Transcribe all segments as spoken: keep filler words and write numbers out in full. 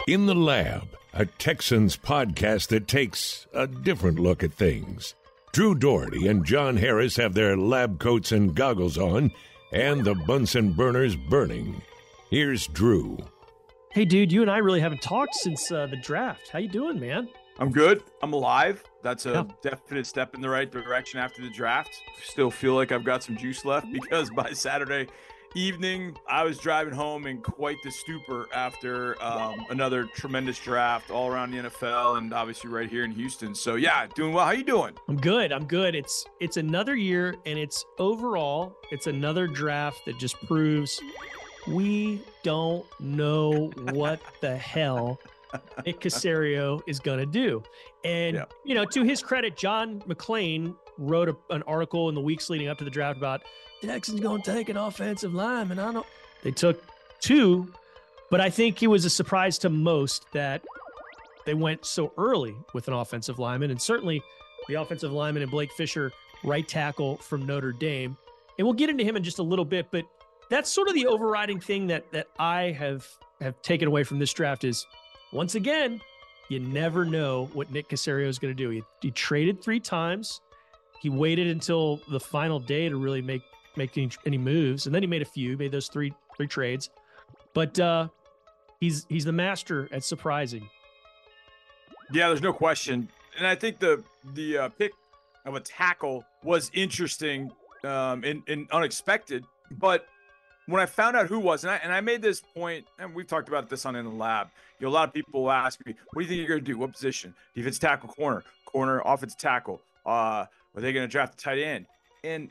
In the Lab, a Texans podcast that takes a different look at things. Drew Doherty and John Harris have their lab coats and goggles on, and the Bunsen burners burning. Here's Drew. Hey, dude, you and I really haven't talked since uh, the draft. How you doing, man? I'm good. I'm alive. That's a Yeah. definite step in the right direction after the draft. Still feel like I've got some juice left because by Saturday evening, I was driving home in quite the stupor after um, another tremendous draft all around the N F L and obviously right here in Houston. So yeah, doing well. How you doing? I'm good. I'm good. It's it's another year, and it's overall, it's another draft that just proves we don't know what the hell Nick Caserio is going to do. And, Yeah. you know, to his credit, John McClain wrote a, an article in the weeks leading up to the draft about Texans going to take an offensive lineman. I don't. They took two, but I think it was a surprise to most that they went so early with an offensive lineman, and certainly the offensive lineman and Blake Fisher, right tackle from Notre Dame. And we'll get into him in just a little bit, but that's sort of the overriding thing that that I have have taken away from this draft is, once again, you never know what Nick Caserio is going to do. He, he traded three times. He waited until the final day to really make make any, any moves, and then he made a few, made those three three trades. But uh, he's he's the master at surprising. Yeah, there's no question. And I think the the uh, pick of a tackle was interesting um, and, and unexpected. But when I found out who was, and I, and I made this point, and we've talked about this on In the Lab, you know, a lot of people will ask me, what do you think you're going to do? What position? Defense tackle, corner, corner, offensive tackle. Uh, are they going to draft a tight end? And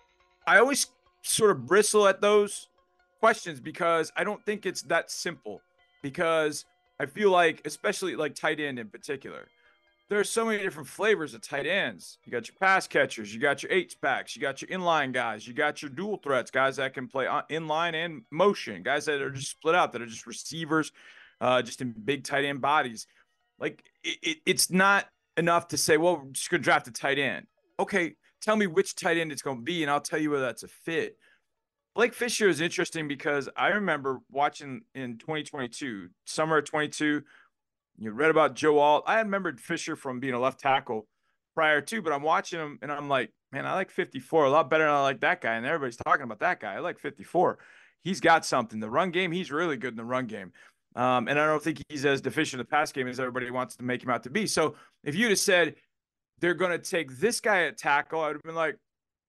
I always sort of bristle at those questions because I don't think it's that simple. Because I feel like, especially like tight end in particular, there are so many different flavors of tight ends. You got your pass catchers, you got your H-backs, you got your inline guys, you got your dual threats, guys that can play inline and motion, guys that are just split out, that are just receivers, uh, just in big tight end bodies. Like, it, it, it's not enough to say, well, we're just going to draft a tight end. Okay, tell me which tight end it's going to be, and I'll tell you whether that's a fit. Blake Fisher is interesting because I remember watching in twenty twenty-two, summer of twenty-two, you read about Joe Alt. I remembered Fisher from being a left tackle prior to, but I'm watching him and I'm like, man, I like fifty-four a lot better than I like that guy. And everybody's talking about that guy. I like fifty-four. He's got something. The run game, he's really good in the run game. Um, and I don't think he's as deficient in the pass game as everybody wants to make him out to be. So if you'd have said they're going to take this guy at tackle, I would have been like,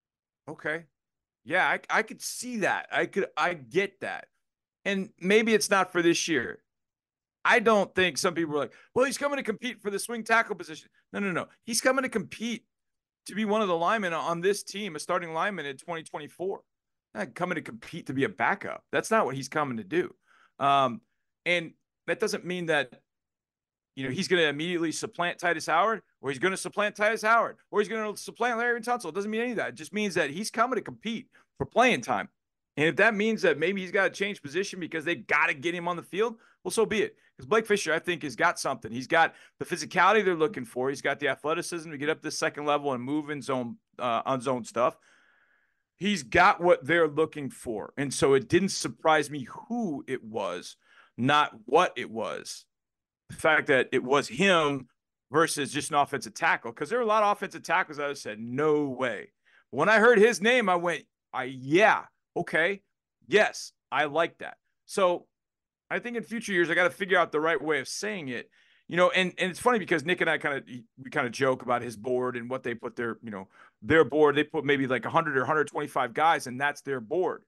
okay, yeah, I, I could see that. I could, I get that. And maybe it's not for this year. I don't think some people are like, well, he's coming to compete for the swing tackle position. No, no, no. He's coming to compete to be one of the linemen on this team, a starting lineman in twenty twenty-four. Not coming to compete to be a backup. That's not what he's coming to do. Um, and that doesn't mean that, you know, he's going to immediately supplant Titus Howard, or he's going to supplant Titus Howard, or he's going to supplant Larry Tunsil. It doesn't mean any of that. It just means that he's coming to compete for playing time. And if that means that maybe he's got to change position because they got to get him on the field, well, so be it. Because Blake Fisher, I think, has got something. He's got the physicality they're looking for. He's got the athleticism to get up this second level and move in zone, uh, on zone stuff. He's got what they're looking for. And so it didn't surprise me who it was, not what it was. The fact that it was him versus just an offensive tackle. Because there were a lot of offensive tackles that I said, no way. When I heard his name, I went, I yeah. Okay. Yes, I like that. So I think in future years, I got to figure out the right way of saying it, you know, and, and it's funny because Nick and I kind of, we kind of joke about his board and what they put their, you know, their board, they put maybe like one hundred or one hundred twenty-five guys, and that's their board.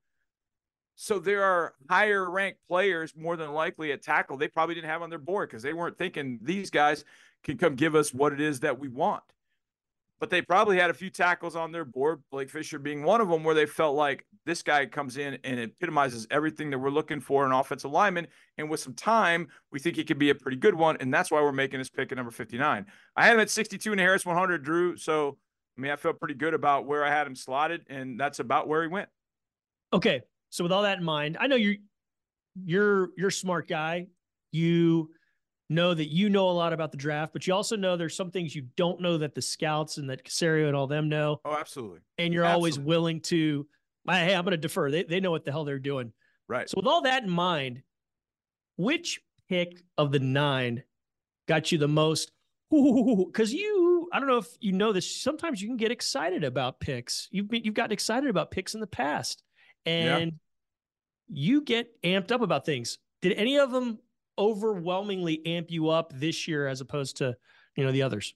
So there are higher ranked players more than likely at tackle they probably didn't have on their board because they weren't thinking these guys can come give us what it is that we want. But they probably had a few tackles on their board, Blake Fisher being one of them, where they felt like this guy comes in and epitomizes everything that we're looking for in an offensive lineman. And with some time, we think he could be a pretty good one. And that's why we're making this pick at number fifty-nine. I had him at sixty-two in the Harris one hundred, Drew. So, I mean, I felt pretty good about where I had him slotted, and that's about where he went. Okay. So with all that in mind, I know you're, you're, you're a smart guy. You know that you know a lot about the draft, but you also know there's some things you don't know that the scouts and that Caserio and all them know. Oh, absolutely. And you're absolutely. always willing to, hey, I'm going to defer. They, they know what the hell they're doing. Right. So with all that in mind, which pick of the nine got you the most? Because you, I don't know if you know this. Sometimes you can get excited about picks. You've been, you've gotten excited about picks in the past, and yeah. you get amped up about things. Did any of them overwhelmingly amp you up this year as opposed to, you know, the others?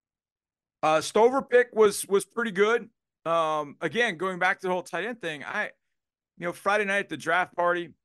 Uh, Stover pick was was pretty good. Um, again, going back to the whole tight end thing, I, you know, Friday night at the draft party,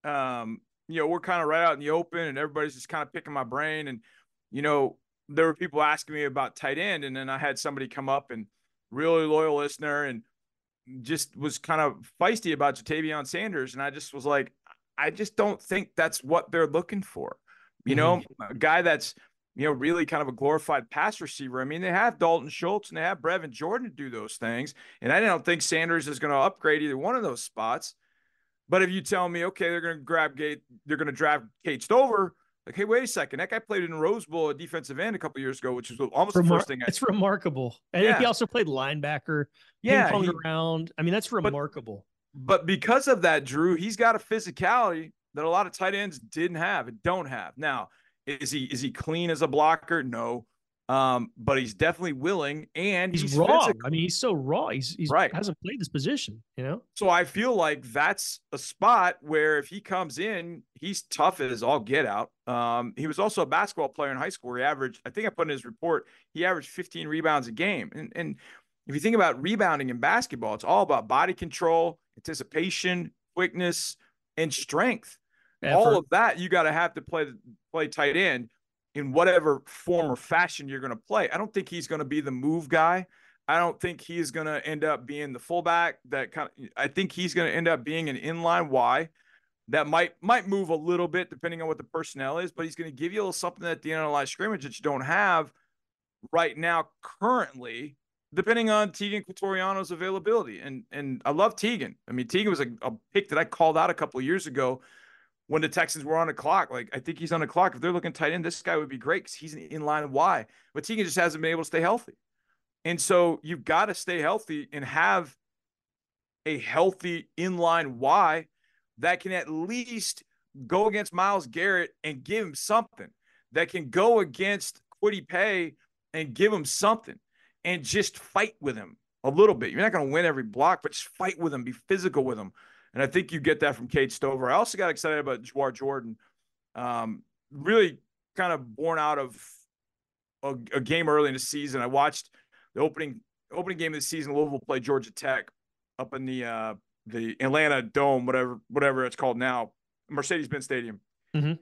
um, you know, we're kind of right out in the open, and everybody's just kind of picking my brain, and you know, there were people asking me about tight end, and then I had somebody come up and really loyal listener and just was kind of feisty about Ja'Tavion Sanders, and I just was like, I just don't think that's what they're looking for. You know, mm-hmm. a guy that's, you know, really kind of a glorified pass receiver. I mean, they have Dalton Schultz and they have Brevin Jordan to do those things. And I don't think Sanders is going to upgrade either one of those spots. But if you tell me, okay, they're going to grab Gate, they're going to draft Cade Stover, like, hey, wait a second. That guy played in Rose Bowl at defensive end a couple of years ago, which was almost Remar- the first thing I It's remarkable. And yeah. he also played linebacker, yeah, ping-ponged he, around. I mean, that's remarkable. But, but because of that, Drew, he's got a physicality that a lot of tight ends didn't have and don't have. Now, is he is he clean as a blocker? No. Um, but he's definitely willing, and he's, he's raw. physical. I mean, he's so raw. He's he's right. hasn't played this position, you know. So I feel like that's a spot where if he comes in, he's tough as all get out. Um, he was also a basketball player in high school where he averaged, I think I put in his report, he averaged fifteen rebounds a game. And and if you think about rebounding in basketball, it's all about body control, anticipation, quickness, and strength. Effort. All of that you got to have to play play tight end in whatever form or fashion you're going to play. I don't think he's going to be the move guy. I don't think he's going to end up being the fullback that kind of, I think he's going to end up being an inline Y that might, might move a little bit depending on what the personnel is, but he's going to give you a little something at the end of the line scrimmage that you don't have right now currently, depending on Tegan Quatoriano's availability. And, and I love Tegan. I mean, Tegan was a, a pick that I called out a couple of years ago when the Texans were on the clock. Like, I think he's on the clock. If they're looking tight end, this guy would be great because he's an inline Y. But Tegan just hasn't been able to stay healthy. And so you've got to stay healthy and have a healthy inline Y that can at least go against Myles Garrett and give him something, that can go against Kwity Paye and give him something and just fight with him a little bit. You're not going to win every block, but just fight with him, be physical with him. And I think you get that from Cade Stover. I also got excited about Jawhar Jordan. Um, really kind of born out of a, a game early in the season. I watched the opening opening game of the season. Louisville played Georgia Tech up in the uh, the Atlanta Dome, whatever whatever it's called now, Mercedes-Benz Stadium. Mm-hmm.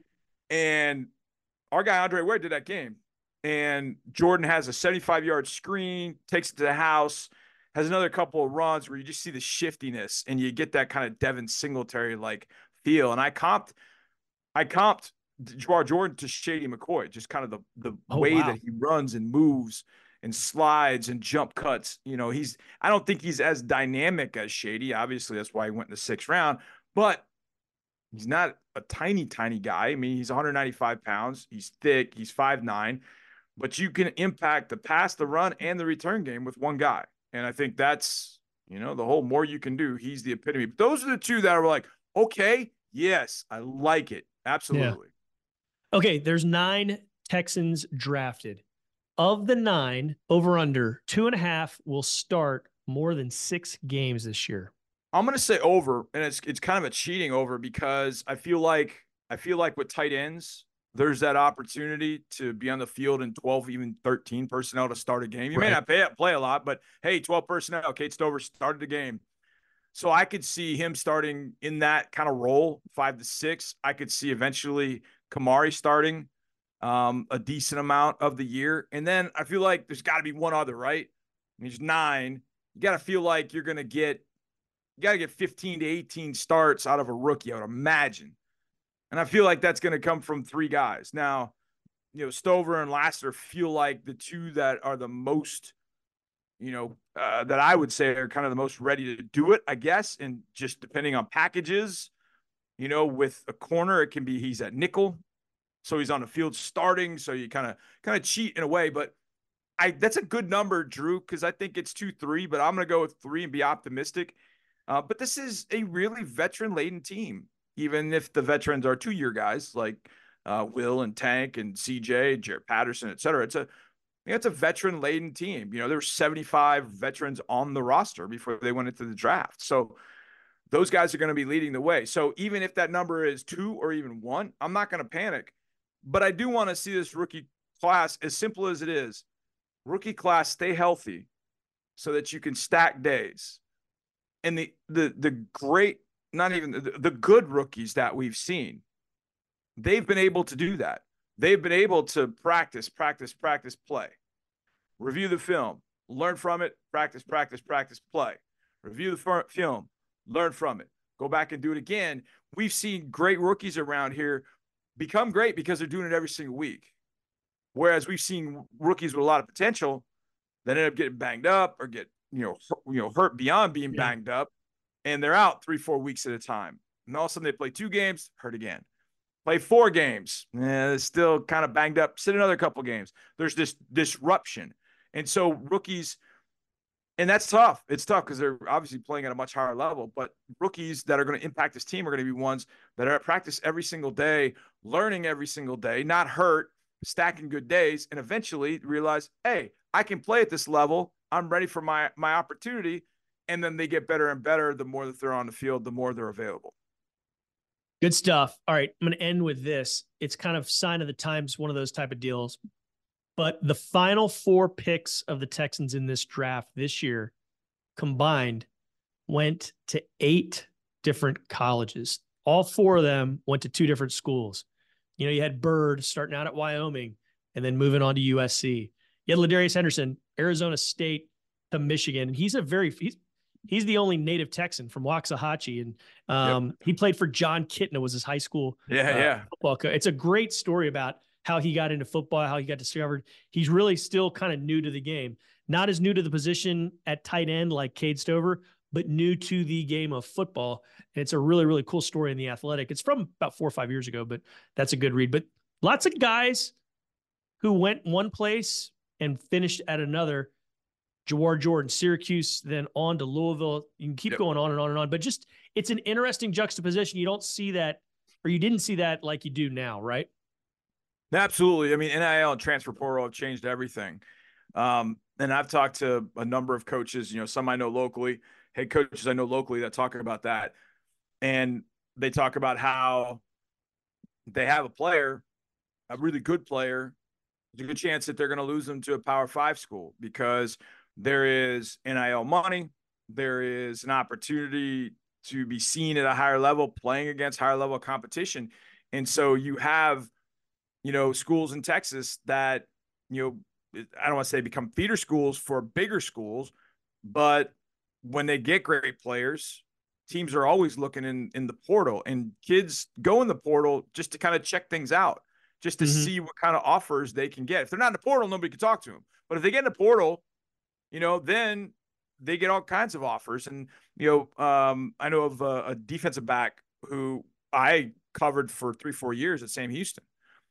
And our guy Andre Ware did that game. And Jordan has a seventy-five-yard screen, takes it to the house, has another couple of runs where you just see the shiftiness and you get that kind of Devin Singletary like feel. And I comped, I comped Jawhar Jordan to Shady McCoy, just kind of the, the oh, way wow. that he runs and moves and slides and jump cuts. You know, he's, I don't think he's as dynamic as Shady. Obviously, that's why he went in the sixth round, but he's not a tiny, tiny guy. I mean, he's one hundred ninety-five pounds. He's thick. He's five nine, but you can impact the pass, the run, and the return game with one guy. And I think that's, you know, the whole more you can do, he's the epitome. But those are the two that are like, okay, yes, I like it. Absolutely. Yeah. Okay, there's nine Texans drafted. Of the nine, over under, two and a half will start more than six games this year. I'm going to say over, and it's it's kind of a cheating over because I feel like I feel like with tight ends, there's that opportunity to be on the field in twelve, even thirteen personnel to start a game. You right. may not pay, play a lot, but hey, twelve personnel. Cade Stover started the game. So I could see him starting in that kind of role, five to six. I could see eventually Kamari starting um, a decent amount of the year. And then I feel like there's got to be one other, right? I mean, there's nine. You got to feel like you're going to get, you got to get fifteen to eighteen starts out of a rookie, I would imagine. And I feel like that's going to come from three guys. Now, you know, Stover and Lassiter feel like the two that are the most, you know, uh, that I would say are kind of the most ready to do it, I guess. And just depending on packages, you know, with a corner, it can be he's at nickel, so he's on the field starting. So you kind of kind of cheat in a way. But I that's a good number, Drew, because I think it's two three. But I'm going to go with three and be optimistic. Uh, but this is a really veteran-laden team. Even if the veterans are two-year guys like uh, Will and Tank and C J, Jaret Patterson, et cetera. It's a, it's a veteran laden team. You know, there were seventy-five veterans on the roster before they went into the draft. So those guys are going to be leading the way. So even if that number is two or even one, I'm not going to panic, but I do want to see this rookie class, as simple as it is, rookie class, stay healthy so that you can stack days. And the, the, the great, not even the, the good rookies that we've seen, they've been able to do that. They've been able to practice, practice, practice, play, review the film, learn from it, practice, practice, practice, play, review the film, learn from it, go back and do it again. We've seen great rookies around here become great because they're doing it every single week. Whereas we've seen rookies with a lot of potential that end up getting banged up or get, you know, you know, hurt beyond being yeah. banged up, and they're out three, four weeks at a time. And all of a sudden they play two games, hurt again. Play four games, eh, they're still kind of banged up, sit another couple games. There's this disruption. And so rookies, and that's tough. It's tough because they're obviously playing at a much higher level, but rookies that are going to impact this team are going to be ones that are at practice every single day, learning every single day, not hurt, stacking good days, and eventually realize, hey, I can play at this level. I'm ready for my, my opportunity. And then they get better and better. The more that they're on the field, the more they're available. Good stuff. All right. I'm going to end with this. It's kind of sign of the times, one of those type of deals. But the final four picks of the Texans in this draft this year combined went to eight different colleges. All four of them went to two different schools. You know, you had Bird starting out at Wyoming and then moving on to U S C. You had Ladarius Henderson, Arizona State to Michigan. And he's a very, he's, he's the only native Texan from Waxahachie. And um, yep. he played for John Kitna, was his high school yeah, uh, yeah. football coach. It's a great story about how he got into football, how he got discovered. He's really still kind of new to the game. Not as new to the position at tight end like Cade Stover, but new to the game of football. And it's a really, really cool story in The Athletic. It's from about four or five years ago, but that's a good read. But lots of guys who went one place and finished at another. Jawar Jordan, Syracuse, then on to Louisville. You can keep yep. going on and on and on. But just, it's an interesting juxtaposition. You don't see that, or you didn't see that like you do now, right? Absolutely. I mean, N I L and transfer portal have changed everything. Um, and I've talked to a number of coaches, you know, some I know locally, head coaches I know locally that talk about that. And they talk about how they have a player, a really good player. There's a good chance that they're going to lose them to a Power Five school because there is N I L money. There is an opportunity to be seen at a higher level, playing against higher level competition. And so you have, you know, schools in Texas that, you know, I don't want to say become feeder schools for bigger schools, but when they get great players, teams are always looking in, in the portal, and kids go in the portal just to kind of check things out, just to mm-hmm. see what kind of offers they can get. If they're not in the portal, nobody can talk to them. But if they get in the portal, you know, then they get all kinds of offers. And, you know, um, I know of a, a defensive back who I covered for three, four years at Sam Houston.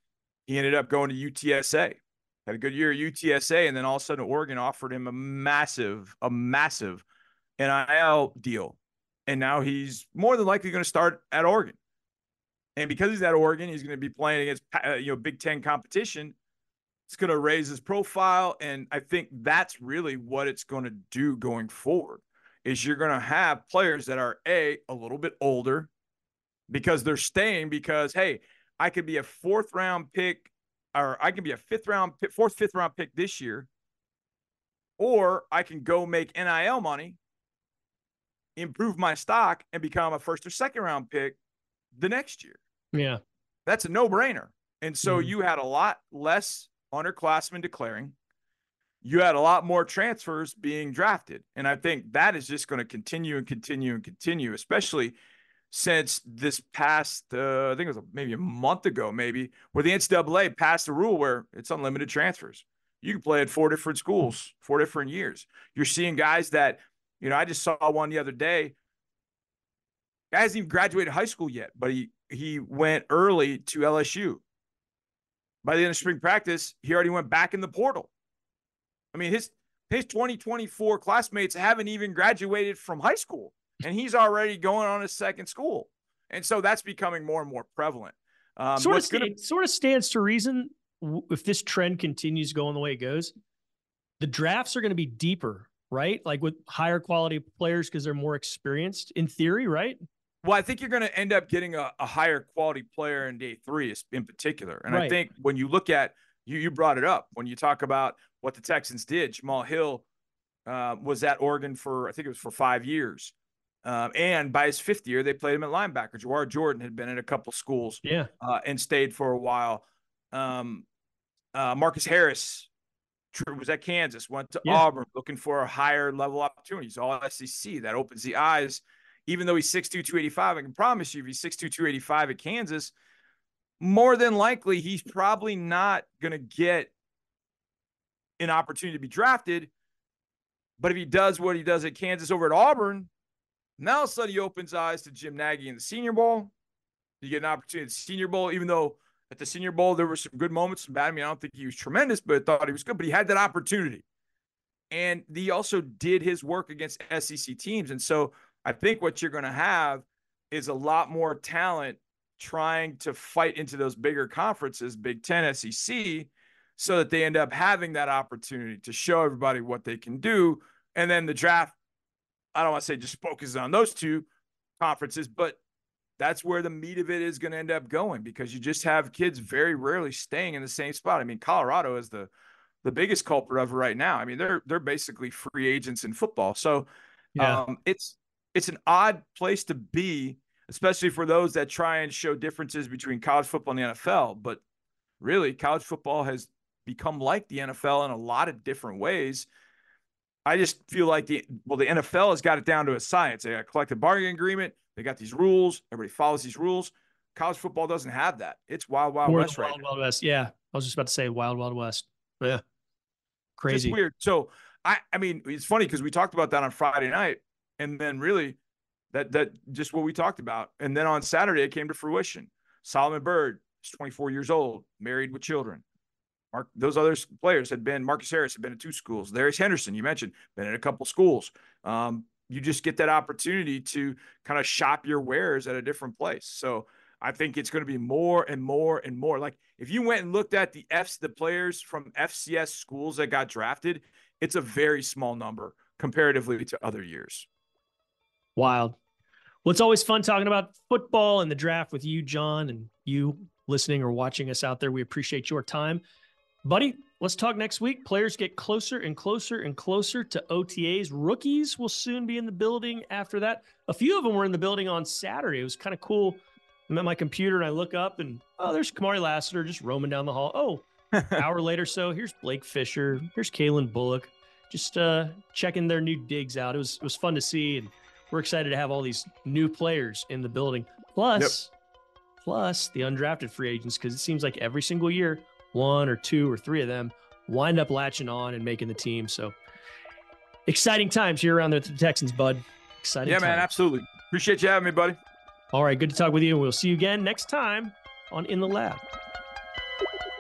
He ended up going to U T S A, had a good year at U T S A, and then all of a sudden Oregon offered him a massive, a massive N I L deal. And now he's more than likely going to start at Oregon. And because he's at Oregon, he's going to be playing against, uh, you know, Big Ten competition. It's going to raise his profile. And I think that's really what it's going to do going forward, is you're going to have players that are a, a little bit older because they're staying because, hey, I could be a fourth round pick, or I can be a fifth round pick, fourth, fifth round pick this year, or I can go make N I L money, improve my stock, and become a first or second round pick the next year. Yeah. That's a no brainer. And so mm-hmm. you had a lot less underclassmen declaring. You had a lot more transfers being drafted. And I think that is just going to continue and continue and continue, especially since this past, uh, I think it was maybe a month ago, maybe, where the N C double A passed a rule where it's unlimited transfers. You can play at four different schools, four different years. You're seeing guys that, you know, I just saw one the other day. Guy hasn't even graduated high school yet, but he he went early to L S U. By the end of spring practice, he already went back in the portal. I mean, his his twenty twenty-four classmates haven't even graduated from high school, and he's already going on his second school. And so that's becoming more and more prevalent. Um, sort of, what's gonna- it sort of stands to reason w- if this trend continues going the way it goes, the drafts are going to be deeper, right? Like with higher quality players because they're more experienced in theory, right? Well, I think you're going to end up getting a, a higher quality player in day three in particular. And Right. I think when you look at, you, you brought it up, when you talk about what the Texans did, Jamal Hill uh, was at Oregon for, I think it was for five years. Um, and by his fifth year, they played him at linebacker. Jawar Jordan had been at a couple schools Yeah. uh, and stayed for a while. Um, uh, Marcus Harris was at Kansas, went to Yeah. Auburn, looking for a higher level opportunities, all S E C. That opens the eyes. Even though he's six two, two eighty-five, I can promise you if he's six two, two eighty-five at Kansas, more than likely he's probably not going to get an opportunity to be drafted. But if he does what he does at Kansas over at Auburn, now all of a sudden he opens eyes to Jim Nagy in the Senior Bowl. You get an opportunity at the Senior Bowl, even though at the Senior Bowl there were some good moments, some bad. I mean, I don't think he was tremendous, but I thought he was good. But he had that opportunity. And he also did his work against S E C teams. And so I think what you're going to have is a lot more talent trying to fight into those bigger conferences, Big Ten, S E C, so that they end up having that opportunity to show everybody what they can do. And then the draft, I don't want to say just focuses on those two conferences, but that's where the meat of it is going to end up going, because you just have kids very rarely staying in the same spot. I mean, Colorado is the the biggest culprit of it right now. I mean, they're they're basically free agents in football. So Yeah. um, it's it's an odd place to be, especially for those that try and show differences between college football and the N F L. But really, college football has become like the N F L in a lot of different ways. I just feel like the well, the N F L has got it down to a science. They got a collective bargaining agreement. They got these rules. Everybody follows these rules. College football doesn't have that. It's wild, wild More west the right Wild now. Wild West. Yeah. I was just about to say Wild Wild West. Yeah. Crazy. Just weird. So I, I mean, it's funny because we talked about that on Friday night, and then really that that just what we talked about. And then on Saturday it came to fruition. Solomon Byrd is twenty-four years old, married with children. Mark, those other players had been, Marcus Harris had been at two schools. Darius Henderson, you mentioned, been at a couple schools. Um, you just get that opportunity to kind of shop your wares at a different place. So I think it's going to be more and more and more. Like if you went and looked at the F's, the players from F C S schools that got drafted, it's a very small number comparatively to other years. Wild. Well, it's always fun talking about football and the draft with you, John, and you listening or watching us out there. We appreciate your time. Buddy, let's talk next week. Players get closer and closer and closer to O T As. Rookies will soon be in the building after that. A few of them were in the building on Saturday. It was kind of cool. I'm at my computer and I look up and, oh, there's Kamari Lassiter just roaming down the hall. Oh, an hour later so, here's Blake Fisher. Here's Kalen Bullock. Just uh, checking their new digs out. It was, it was fun to see, and we're excited to have all these new players in the building. Plus, yep. plus the undrafted free agents, because it seems like every single year, one or two or three of them wind up latching on and making the team. So exciting times here around the Texans, bud. Exciting Yeah, times. man, absolutely. Appreciate you having me, buddy. All right, good to talk with you. We'll see you again next time on In the Lab.